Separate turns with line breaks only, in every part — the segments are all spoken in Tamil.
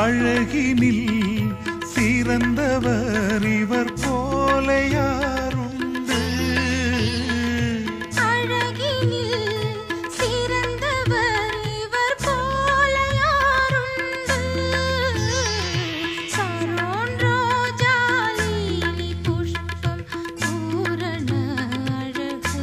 அழகினில் சிறந்தவர் இவர் போல யாருண்டு?
அழகினில் சிறந்தவர் இவர் போல யாருண்டு? சாரோன் ரோஜா லீலி புஷ்பம் பூரண அழகு.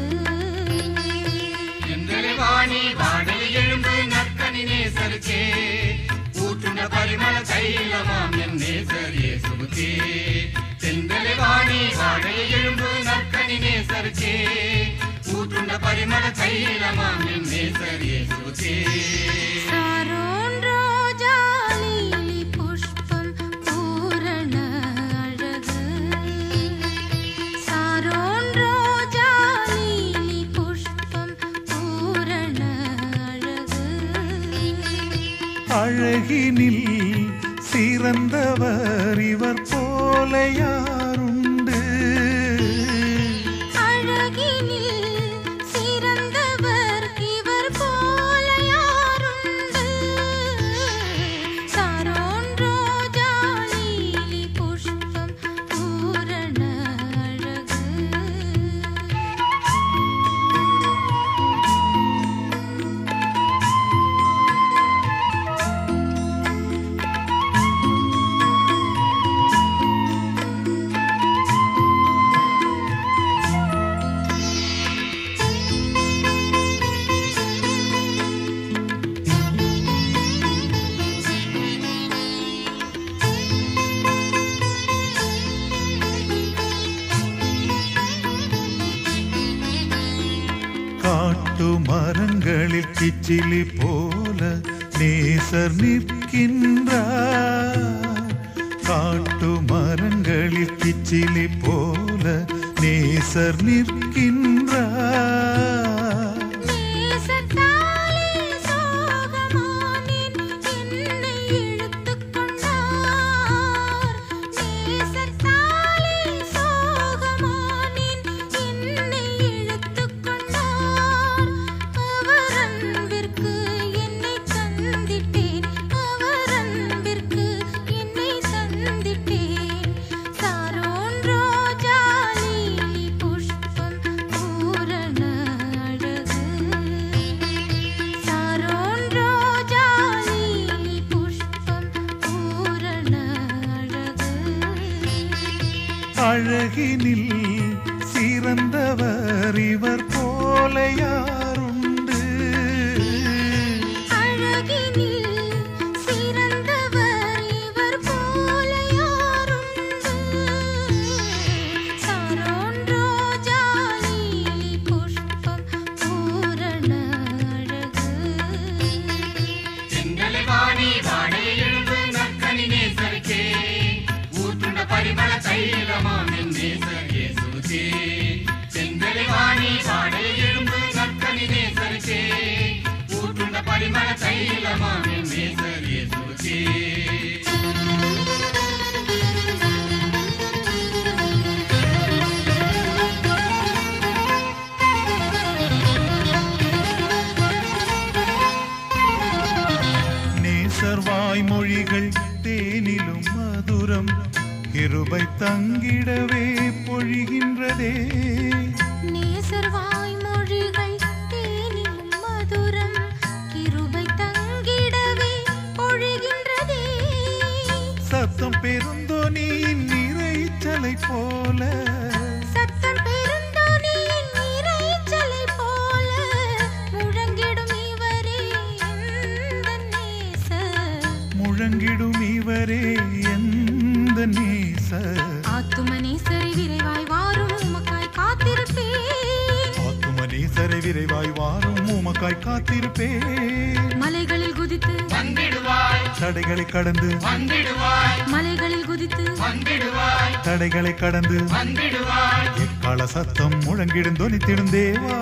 எங்களை வாணி வாடல் எழும்பு நற்கனி நேசருக்கே ஊற்றுன பரிமள தைலமாம் என் நேசர் இயேசுவுக்கே. தென்றலை வாணி வாடல் எழும்பு நற்கனி நேசருக்கே ஊற்றுன பரிமள தைலமாம் என் நேசர் இயேசுவுக்கே.
சாரோன் ரோஜா லீலி புஷ்பம் பூரண அழகு. சாரோன் ரோஜா லீலி புஷ்பம் பூரண அழகு.
அழகினில் சிறந்தவர் இவர் போல யாருண்டு?
அழகினில் சிறந்தவர் இவர் போல யாருண்டு? சாரோன் ரோஜா லீலி புஷ்பம் பூரண அழகு.
காட்டு மரங்களில் கிச்சிலி போல நேசர் நிற்கின்றார். காட்டு மரங்களில் கிச்சிலி போல நேசர் நிற்கின்றார்.
நேசத்தாலே சோகமானேன் என்னை இழுத்துக் கொண்டார். நேசத்தாலே சோகமானேன் என்னை இழுத்துக் கொண்டார். அவர் அன்பிற்கு என்னை தந்திட்டேன். அவர் அன்பிற்கு என்னை தந்திட்டேன். சாரோன் ரோஜா லீலி புஷ்பம் பூரண அழகு. சாரோன் ரோஜா லீலி புஷ்பம் பூரண அழகு.
அழகினில் சிறந்தவர் இவர் போல யாருண்டு?
அழகினில் சிறந்தவர் இவர் போல யாருண்டு? சாரோன் ரோஜா லீலி புஷ்பம் பூரண அழகு.
தென்றலை வாணி வாடல் எழும்பு நற்கனி நேசருக்கே ஊற்றுன பரிமள தைலமாம் என் நேசர் இயேசுவுக்கே. தென்றலை வாணி வாடல் எழும்பு நற்கனி நேசருக்கே ஊற்றுன பரிமள தைலமாம் என் நேசர் இயேசுவுக்கே.
நேசர் வாய்மொழிகள் தேனிலும் மதுரம் கிருபை தங்கிடவே பொழிகின்றதே.
நேசர் வாய்மொழிகள் தேனிலும் மதுரம் கிருபை தங்கிடவே பொழிகின்றதே.
சத்தம் பெருந்தோனியின் இரைச்சலை போல
சத்தம் பெருந்தொனியின் இரைச்சலை போல முழங்கிடும் இவரே எந்தன் நேசர்.
முழங்கிடும் இவரே எந்த நேசர்.
ஆத்தும நேசரை விரைவாய் வாரும் உமக்காய் காத்திருப்பேன்.
ஆத்தும நேசரை விரைவாய் வாரும் உமக்காய் காத்திருப்பேன்.
மலைகளில் குதித்து
வந்திடுவாய்
தடைகளை கடந்து
வந்திடுவாய்
மலைகளில் குதித்து
வந்திடுவாய்
தடைகளை கடந்து
வந்திடுவாய்.
எக்கால சத்தம் முழங்கிடும் தொனித்திடும் தேவா.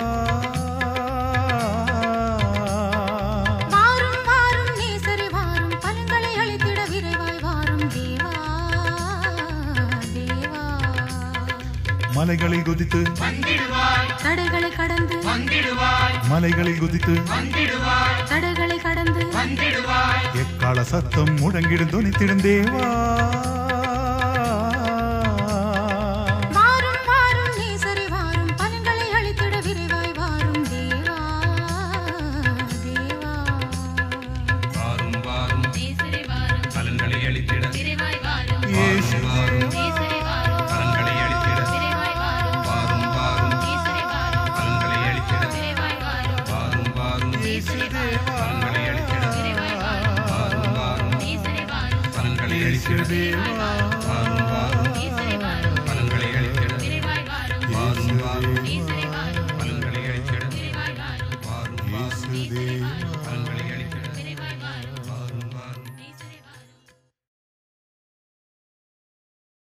வாரும் வாரும் நேசரே வாரும் பலன்களை அளித்திட விரைவாய் வாரும் தேவா தேவா.
மலைகளில் குதித்து
வந்திடுவாய்
தடைகளை கடந்து
வந்திடுவாய்
மலைகளில் குதித்து
வந்திடுவாய்
தடைகளை கடந்து
வந்திடுவாய்
எக்கால சத்தம் முழங்கிடும் தொனித்திடும் தேவா
வாரும் வாரும் நேசரே வாரும் பலன்களை அளித்திட விரைவாய் வாரும் தேவா தேவா
வாரும் வாரும்
நேசரே வாரும்
பலன்களை அளித்திட
விரைவாய் வாரும்
இயேசுவே
நேசரே வாரும்
பலன்களை அளித்திட
விரைவாய் வாரும்
வாரும் வாரும்
நேசரே வாரும்
பலன்களை அளித்திட
விரைவாய் வாரும்
வாரும் வாரும்
நேசரே வாரும்
பலன்களை அளித்திட
விரைவாய் வாரும்
வாரும் வாரும்
நேசரே வாரும்
பலன்களை அளித்திட
விரைவாய் வாரும்
வாரும் வாரும்
நேசரே வாரும்
பலன்களை அளித்திட
விரைவாய் வாரும்
வாரும் வாரும்
நேசரே வாரும்
பலன்களை அளித்திட
விரைவாய் வாரும்
வாரும் வாரும்
இயேசுவே